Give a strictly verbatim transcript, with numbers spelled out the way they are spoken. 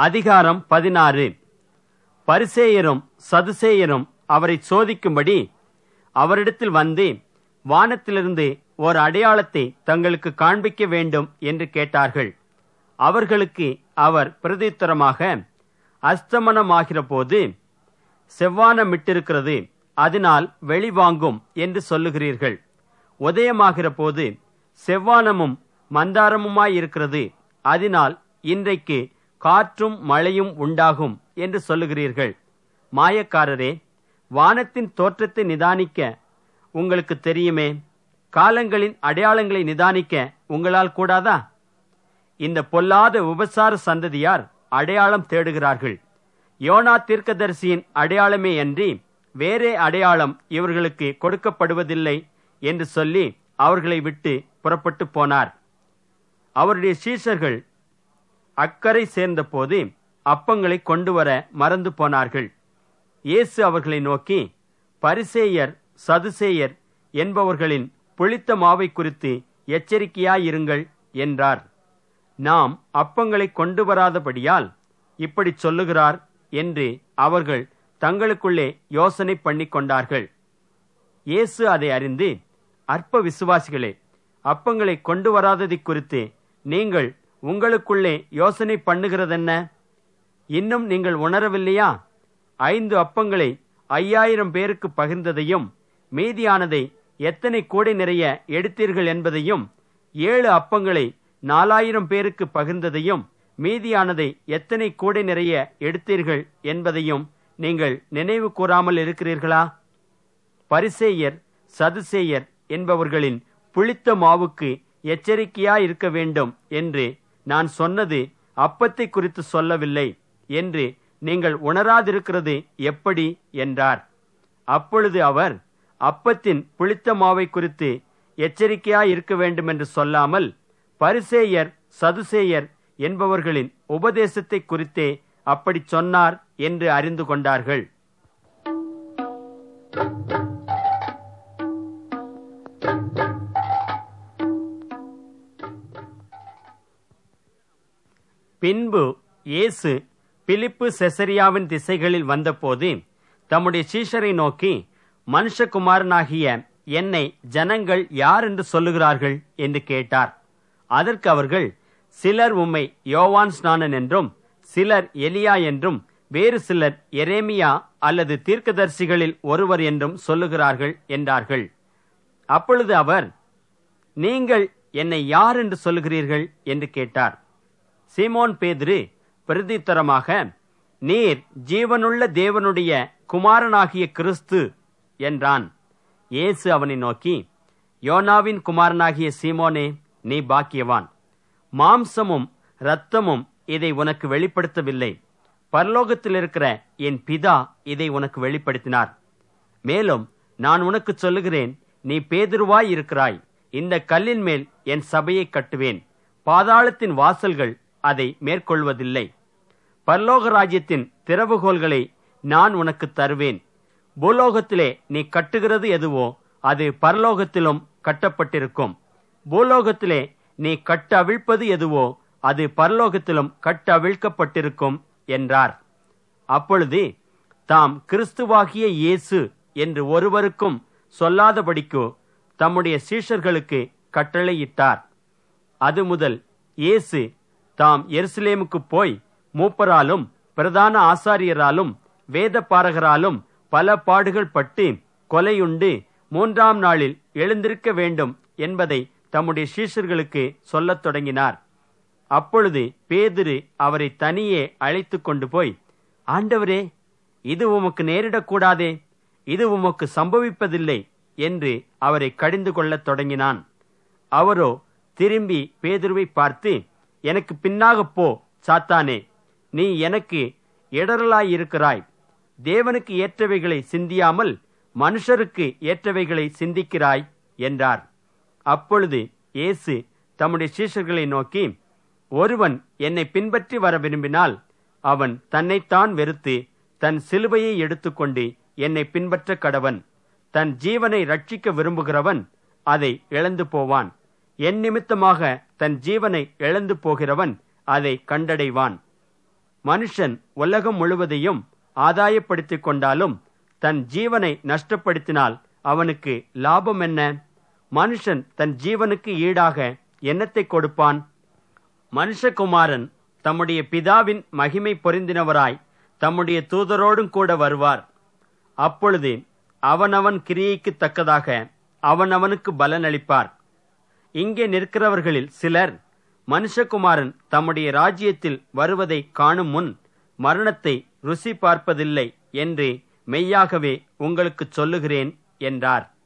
அதிகாரம் பதினாறு. பரிசேயரும் சதுசேயரும் அவரை சோதிக்கும்படி அவரிடத்தில் வந்து வானத்திலிருந்து ஒரு அடையாளத்தை தங்களுக்கு காண்பிக்க வேண்டும் என்று கேட்டார்கள். அவர்களுக்கு அவர் பிரதியுத்தரமாக, அஸ்தமனமாகிற போது செவ்வானமிட்டிருக்கிறது, அதனால் வெளிவாங்கும் என்று சொல்லுகிறீர்கள். உதயமாகிற போது செவ்வானமும் மந்தாரமுமாயிருக்கிறது, அதனால் இன்றைக்கு காற்றும் மழையும் உண்டாகும் என்று சொல்லுகிறீர்கள். மாயக்காரரே, வானத்தின் தோற்றத்தை நிதானிக்க உங்களுக்கு தெரியுமே, காலங்களின் அடையாளங்களை நிதானிக்க உங்களால் கூடாதா? இந்த பொல்லாத உபசார சந்ததியார் அடையாளம் தேடுகிறார்கள். யோனா தீர்க்கதரிசியின் அடையாளமே அன்றி வேறே அடையாளம் இவர்களுக்கு கொடுக்கப்படுவதில்லை என்று சொல்லி அவர்களை விட்டு புறப்பட்டு போனார். அவருடைய சீஷர்கள் அக்கரை சேர்ந்த போது அப்பங்களை கொண்டு வர மறந்து போனார்கள். இயேசு அவர்களை நோக்கி, பரிசேயர் சதுசேயர் என்பவர்களின் புளித்த மாவை குறித்து எச்சரிக்கையாயிருங்கள் என்றார். நாம் அப்பங்களை கொண்டு வராதபடியால் இப்படி சொல்லுகிறார் என்று அவர்கள் தங்களுக்குள்ளே யோசனை பண்ணி கொண்டார்கள். இயேசு அதை அறிந்து, அற்ப விசுவாசிகளே, அப்பங்களை கொண்டு வராததை குறித்து நீங்கள் உங்களுக்குள்ளே யோசனை பண்ணுகிறதென்ன? இன்னும் நீங்கள் உணரவில்லையா? ஐந்து அப்பங்களை ஐயாயிரம் பேருக்கு பகிர்ந்ததையும் மீதியானதை எத்தனை கூடை நிறைய எடுத்தீர்கள் என்பதையும், ஏழு அப்பங்களை நாலாயிரம் பேருக்கு பகிர்ந்ததையும் மீதியானதை எத்தனை கூடை நிறைய எடுத்தீர்கள் என்பதையும் நீங்கள் நினைவு கூறாமல் இருக்கிறீர்களா? பரிசேயர் சதுசேயர் என்பவர்களின் புளித்த மாவுக்கு எச்சரிக்கையாயிருக்க வேண்டும் என்று நான் சொன்னது அப்பத்தை குறித்து சொல்லவில்லை என்று நீங்கள் உணராதிருக்கிறது எப்படி என்றார். அப்பொழுது அவர், அப்பத்தின் புளித்த மாவை குறித்து எச்சரிக்கையாயிருக்க வேண்டும் என்று சொல்லாமல் பரிசேயர் சதுசேயர் என்பவர்களின் உபதேசத்தை குறித்தே அப்படி சொன்னார் என்று அறிந்து கொண்டார்கள். பின்பு இயேசு பிலிப்பு செசரியாவின் திசைகளில் வந்தபோது தம்முடைய சீஷரை நோக்கி, மனுஷகுமாரனாகிய என்னை ஜனங்கள் யார் என்று சொல்லுகிறார்கள் என்று கேட்டார். அதற்கு அவர்கள், சிலர் உம்மை யோவான் ஸ்நானன் என்றும், சிலர் எலியா என்றும், வேறு சிலர் எரேமியா அல்லது தீர்க்கதரிசிகளில் ஒருவர் என்றும் சொல்லுகிறார்கள் என்றார்கள். அப்பொழுது அவர், நீங்கள் என்னை யார் என்று சொல்லுகிறீர்கள் என்று கேட்டார். சீமோன் பேதுரு பிரதியுத்தரமாக, நீர் ஜீவனுள்ள தேவனுடைய குமாரனாகிய கிறிஸ்து என்றான். இயேசு அவனை நோக்கி, யோனாவின் குமாரனாகிய சீமோனே, நீ பாக்கியவான். மாம்சமும் இரத்தமும் இதை உனக்கு வெளிப்படுத்தவில்லை, பரலோகத்தில் இருக்கிற என் பிதா இதை உனக்கு வெளிப்படுத்தினார். மேலும் நான் உனக்கு சொல்லுகிறேன், நீ பேதுருவாய் இருக்கிறாய், இந்த கல்லின் மேல் என் சபையை கட்டுவேன், பாதாளத்தின் வாசல்கள் அதை மேற்கொள்வதில்லை. பரலோக ராஜ்யத்தின் திறவுகோல்களை நான் உனக்கு தருவேன். பூலோகத்திலே நீ கட்டுகிறது எதுவோ அது பரலோகத்திலும் கட்டப்பட்டிருக்கும், பூலோகத்திலே நீ கட்ட அவிழ்ப்பது எதுவோ அது பரலோகத்திலும் கட்ட அவிழ்க்கப்பட்டிருக்கும் என்றார். அப்பொழுது தாம் கிறிஸ்துவாகிய இயேசு என்று ஒருவருக்கும் சொல்லாதபடிக்கு தம்முடைய சீஷர்களுக்கு கட்டளையிட்டார். அது முதல் இயேசு தாம் எருசலேமுக்கு போய் மூப்பராலும் பிரதான ஆசாரியராலும் வேத பாரகராலும் பல பாடுகள் பட்டு கொலையுண்டு மூன்றாம் நாளில் எழுந்திருக்க வேண்டும் என்பதை தம்முடைய சீஷர்களுக்கு சொல்லத் தொடங்கினார். அப்பொழுது பேதுரு அவரை தனியே அழைத்து கொண்டு போய், ஆண்டவரே, இது உமக்கு நேரிடக்கூடாதே, இது உமக்கு சம்பவிப்பதில்லை என்று அவரை கடிந்து கொள்ளத் தொடங்கினான். அவரோ திரும்பி பேதுருவை பார்த்து, எனக்கு பின்னாகப் போ சாத்தானே, நீ எனக்கு இடரலாயிருக்கிறாய். தேவனுக்கு ஏற்றவைகளை சிந்தியாமல் மனுஷருக்கு ஏற்றவைகளை சிந்திக்கிறாய் என்றார். அப்பொழுது இயேசு தம்முடைய சீஷர்களை நோக்கி, ஒருவன் என்னை பின்பற்றி வர விரும்பினால் அவன் தன்னைத்தான் வெறுத்து தன் சிலுவையை எடுத்துக்கொண்டு என்னை பின்பற்ற கடவன். தன் ஜீவனை ரட்சிக்க விரும்புகிறவன் அதை இழந்து போவான். என் நிமித்தமாக தன் ஜீவனை இழந்து போகிறவன் அதை கண்டடைவான். மனுஷன் உலகம் முழுவதையும் ஆதாயப்படுத்திக் கொண்டாலும் தன் ஜீவனை நஷ்டப்படுத்தினால் அவனுக்கு லாபம் என்ன? மனுஷன் தன் ஜீவனுக்கு ஈடாக என்னத்தை கொடுப்பான்? மனுஷகுமாரன் தம்முடைய பிதாவின் மகிமை பொருந்தினவராய் தம்முடைய தூதரோடும் கூட வருவார். அப்பொழுது அவனவன் கிரியைக்கு தக்கதாக அவனவனுக்கு பலன் அளிப்பார். இங்கே நிற்கிறவர்களில் சிலர் மனுஷகுமாரன் தம்முடைய ராஜ்யத்தில் வருவதை காணும் முன் மரணத்தை ருசி பார்ப்பதில்லை என்று மெய்யாகவே உங்களுக்கு சொல்லுகிறேன் என்றார்.